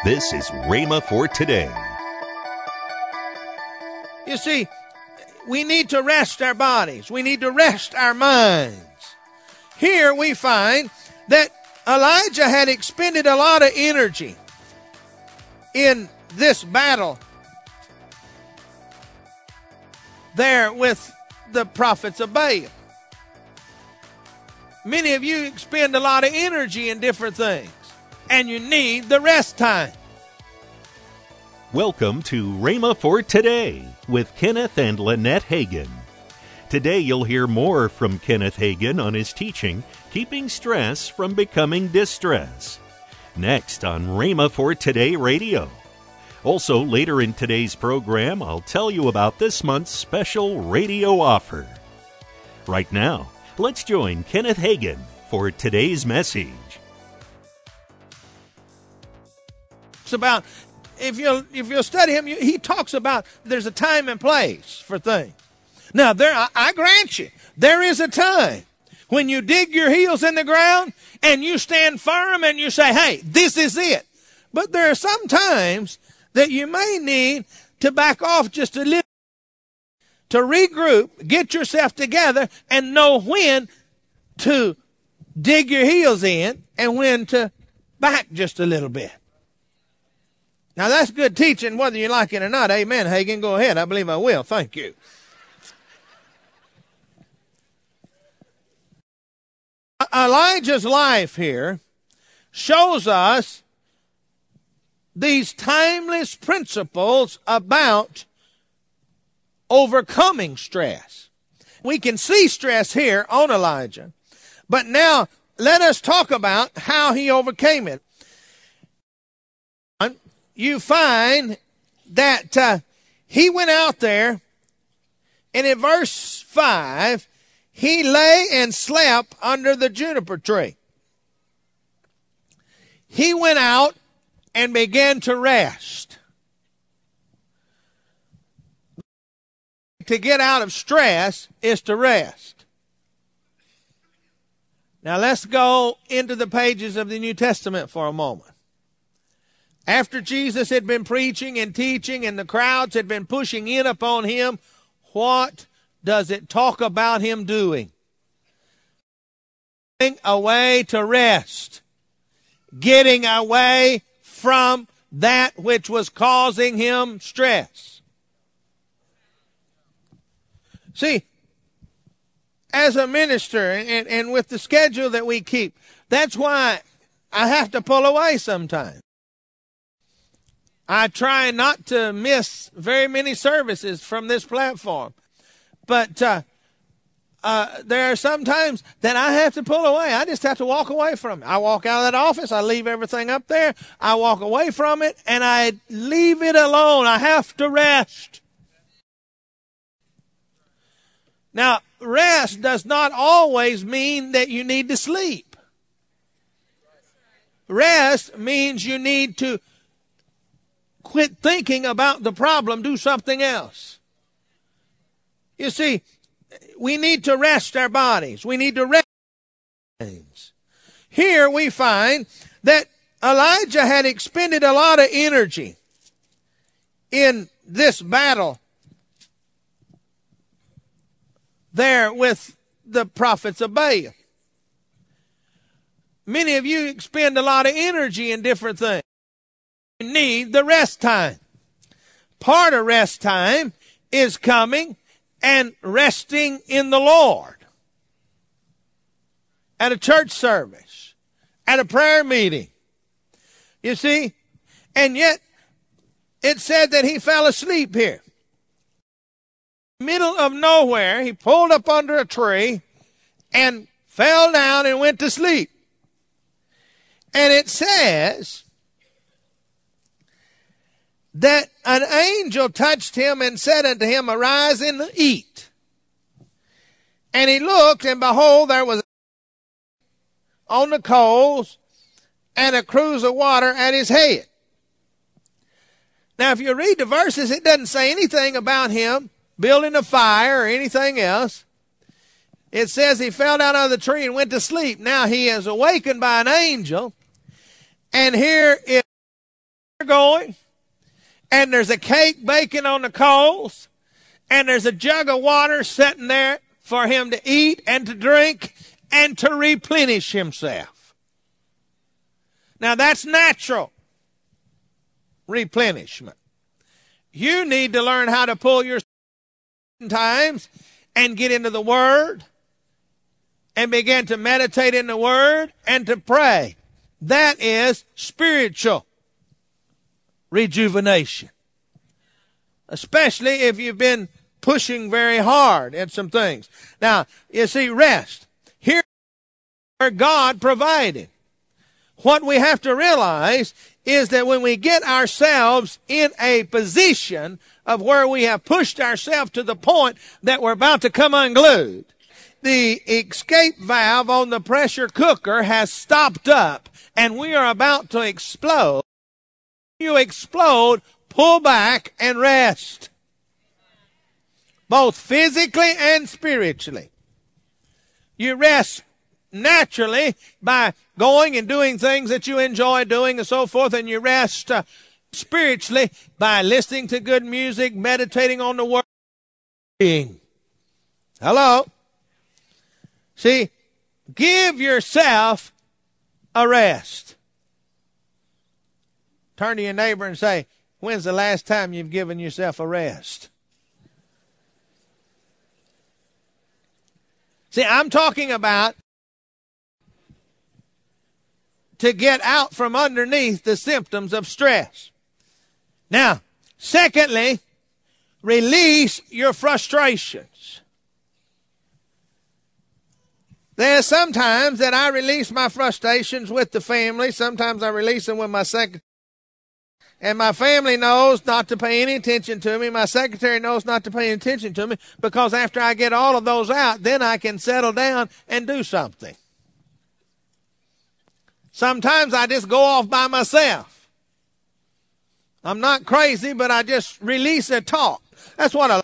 This is Rhema for today. You see, we need to rest our bodies. We need to rest our minds. Here we find that Elijah had expended a lot of energy in this battle there with the prophets of Baal. Many of you expend a lot of energy in different things, and you need the rest time. Welcome to Rhema for Today with Kenneth and Lynette Hagin. Today you'll hear more from Kenneth Hagin on his teaching, Keeping Stress from Becoming Distress. Next on Rhema for Today Radio. Also, later in today's program, I'll tell you about this month's special radio offer. Right now, let's join Kenneth Hagin for today's message. It's about, if you'll study him, he talks about there's a time and place for things. Now, I grant you, there is a time when you dig your heels in the ground and you stand firm and you say, hey, this is it. But there are some times that you may need to back off just a little, to regroup, get yourself together, and know when to dig your heels in and when to back just a little bit. Now, that's good teaching, whether you like it or not. Amen, Hagin. Go ahead. I believe I will. Thank you. Elijah's life here shows us these timeless principles about overcoming stress. We can see stress here on Elijah, but now let us talk about how he overcame it. You find that he went out there, and in verse 5, he lay and slept under the juniper tree. He went out and began to rest. To get out of stress is to rest. Now let's go into the pages of the New Testament for a moment. After Jesus had been preaching and teaching and the crowds had been pushing in upon him, what does it talk about him doing? Getting away to rest. Getting away from that which was causing him stress. See, as a minister and with the schedule that we keep, that's why I have to pull away sometimes. I try not to miss very many services from this platform. But there are some times that I have to pull away. I just have to walk away from it. I walk out of that office. I leave everything up there. I walk away from it, and I leave it alone. I have to rest. Now, rest does not always mean that you need to sleep. Rest means you need to quit thinking about the problem, do something else. You see, we need to rest our bodies. We need to rest our minds. Here we find that Elijah had expended a lot of energy in this battle there with the prophets of Baal. Many of you expend a lot of energy in different things. You need the rest time. Part of rest time is coming and resting in the Lord. At a church service, at a prayer meeting. You see? And yet, it said that he fell asleep here. Middle of nowhere, he pulled up under a tree and fell down and went to sleep. And it says that an angel touched him and said unto him, arise and eat. And he looked, and behold, there was on the coals and a cruse of water at his head. Now, if you read the verses, it doesn't say anything about him building a fire or anything else. It says he fell down out of the tree and went to sleep. Now he is awakened by an angel, and here is going, and there's a cake baking on the coals, and there's a jug of water sitting there for him to eat and to drink and to replenish himself. Now that's natural replenishment. You need to learn how to pull your times and get into the Word and begin to meditate in the Word and to pray. That is spiritual rejuvenation. Especially if you've been pushing very hard at some things. Now, you see, rest. Here where God provided. What we have to realize is that when we get ourselves in a position of where we have pushed ourselves to the point that we're about to come unglued, the escape valve on the pressure cooker has stopped up and we are about to explode. You explode, pull back and rest. Both physically and spiritually. You rest naturally by going and doing things that you enjoy doing and so forth, and you rest spiritually by listening to good music, meditating on the Word. Hello? See, give yourself a rest. Turn to your neighbor and say, when's the last time you've given yourself a rest? See, I'm talking about to get out from underneath the symptoms of stress. Now, secondly, release your frustrations. There's sometimes that I release my frustrations with the family. Sometimes I release them with my secretary. And my family knows not to pay any attention to me. My secretary knows not to pay attention to me, because after I get all of those out, then I can settle down and do something. Sometimes I just go off by myself. I'm not crazy, but I just release a talk. That's what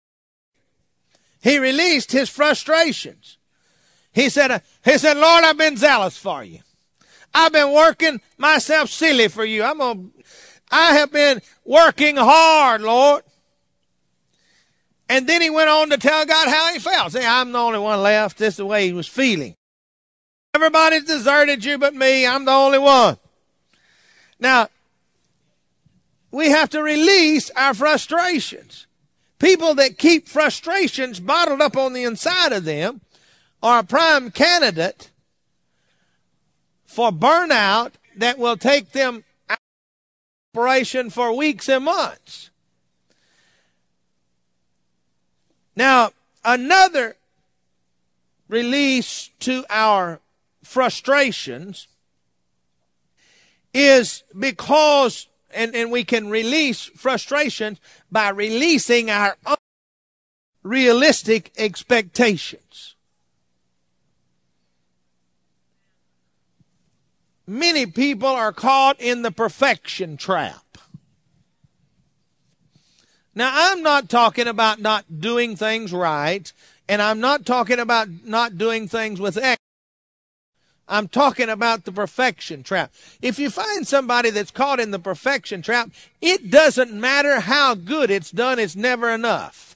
he released his frustrations. He said, Lord, I've been zealous for you. I've been working myself silly for you. I have been working hard, Lord. And then he went on to tell God how he felt. See, I'm the only one left. This is the way he was feeling. Everybody's deserted you but me. I'm the only one. Now, we have to release our frustrations. People that keep frustrations bottled up on the inside of them are a prime candidate for burnout that will take them out of operation for weeks and months. Now, another release to our frustrations is because, and we can release frustrations by releasing our unrealistic expectations. Many people are caught in the perfection trap. Now, I'm not talking about not doing things right, and I'm not talking about not doing things with excellence. I'm talking about the perfection trap. If you find somebody that's caught in the perfection trap, it doesn't matter how good it's done, it's never enough.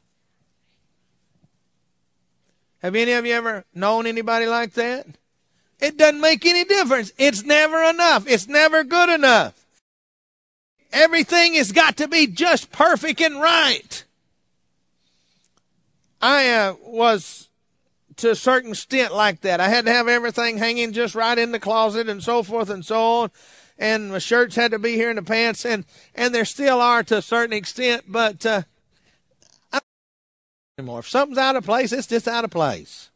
Have any of you ever known anybody like that? It doesn't make any difference. It's never enough. It's never good enough. Everything has got to be just perfect and right. I was to a certain extent like that. I had to have everything hanging just right in the closet and so forth and so on. And my shirts had to be here in the pants, and there still are to a certain extent, but I don't anymore. If something's out of place, it's just out of place.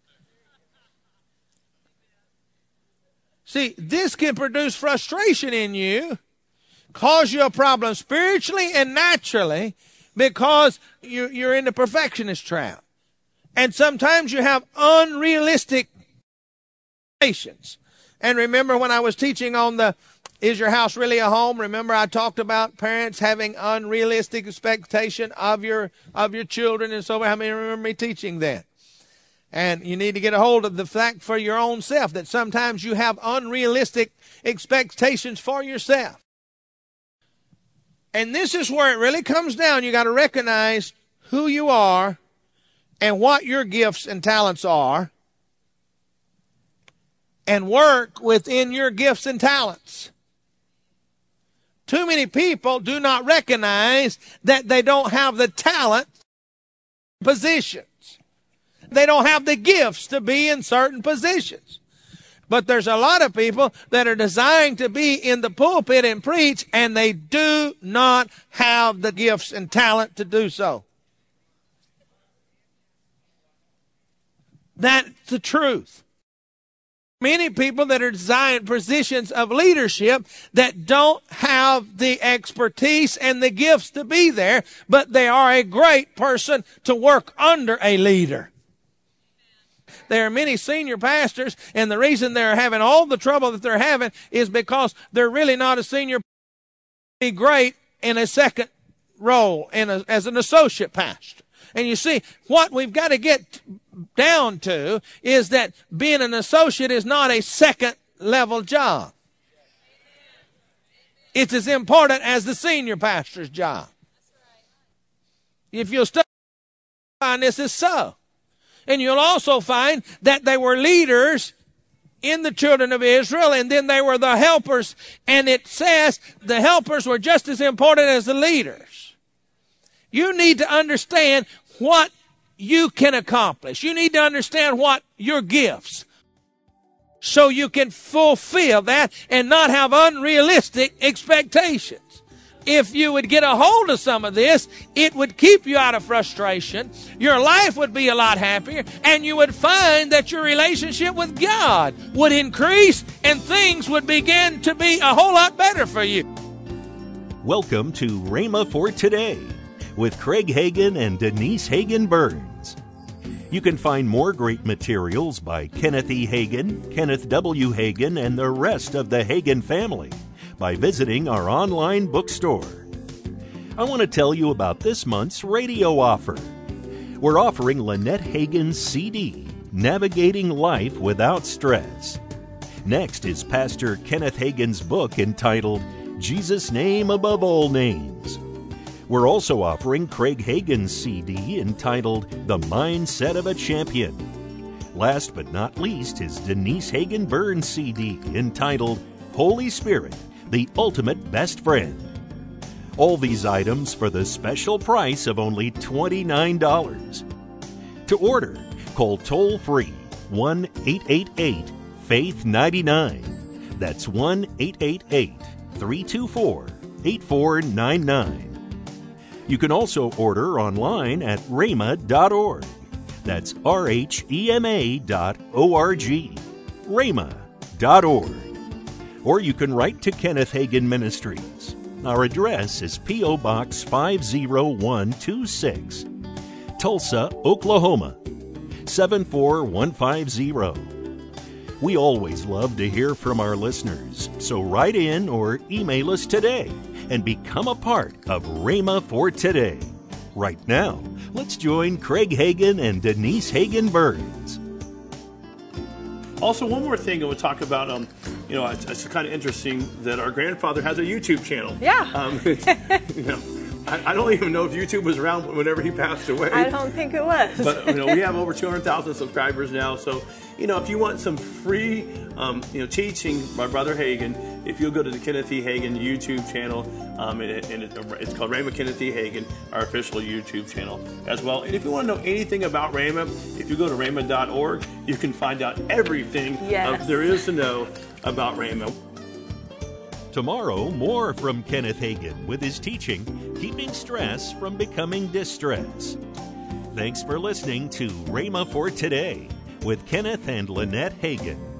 See, this can produce frustration in you, cause you a problem spiritually and naturally, because you're in the perfectionist trap. And sometimes you have unrealistic expectations. And remember when I was teaching on the Is Your House Really a Home? Remember I talked about parents having unrealistic expectation of your children and so on. How many remember me teaching that? And you need to get a hold of the fact for your own self that sometimes you have unrealistic expectations for yourself. And this is where it really comes down. You got to recognize who you are and what your gifts and talents are, and work within your gifts and talents. Too many people do not recognize that they don't have the talent positions. They don't have the gifts to be in certain positions. But there's a lot of people that are designed to be in the pulpit and preach, and they do not have the gifts and talent to do so. That's the truth. Many people that are designed positions of leadership that don't have the expertise and the gifts to be there, but they are a great person to work under a leader. There are many senior pastors, and the reason they're having all the trouble that they're having is because they're really not a senior be great in a second role as an associate pastor. And you see, what we've got to get down to is that being an associate is not a second level job. It's as important as the senior pastor's job. If you'll study, find this is so. And you'll also find that they were leaders in the children of Israel, and then they were the helpers. And it says the helpers were just as important as the leaders. You need to understand what you can accomplish. You need to understand what your gifts, so you can fulfill that and not have unrealistic expectations. If you would get a hold of some of this, it would keep you out of frustration. Your life would be a lot happier, and you would find that your relationship with God would increase, and things would begin to be a whole lot better for you. Welcome to Rhema for Today with Craig Hagin and Denise Hagin Burns. You can find more great materials by Kenneth E. Hagin, Kenneth W. Hagin, and the rest of the Hagin family by visiting our online bookstore. I want to tell you about this month's radio offer. We're offering Lynette Hagin's CD, Navigating Life Without Stress. Next is Pastor Kenneth Hagin's book entitled Jesus' Name Above All Names. We're also offering Craig Hagin's CD entitled The Mindset of a Champion. Last but not least is Denise Hagin Burns' CD entitled Holy Spirit, the Ultimate Best Friend. All these items for the special price of only $29. To order, call toll-free 1-888-FAITH-99. That's 1-888-324-8499. You can also order online at rhema.org. That's RHEMA.org. rhema.org. Or you can write to Kenneth Hagin Ministries. Our address is P.O. Box 50126, Tulsa, Oklahoma 74150. We always love to hear from our listeners, so write in or email us today and become a part of Rhema for Today. Right now, let's join Craig Hagin and Denise Hagin Burns. Also, one more thing I would talk about, it's kind of interesting that our grandfather has a YouTube channel. Yeah. I don't even know if YouTube was around whenever he passed away. I don't think it was. But, we have over 200,000 subscribers now. So, if you want some free, teaching by Brother Hagin, if you'll go to the Kenneth E. Hagin YouTube channel, it's called Rhema Kenneth E. Hagin, our official YouTube channel as well. And if you want to know anything about Rhema, if you go to rhema.org, you can find out everything there is to know about Rhema. Tomorrow, more from Kenneth Hagin with his teaching, Keeping Stress from Becoming Distress. Thanks for listening to Rhema for Today with Kenneth and Lynette Hagin.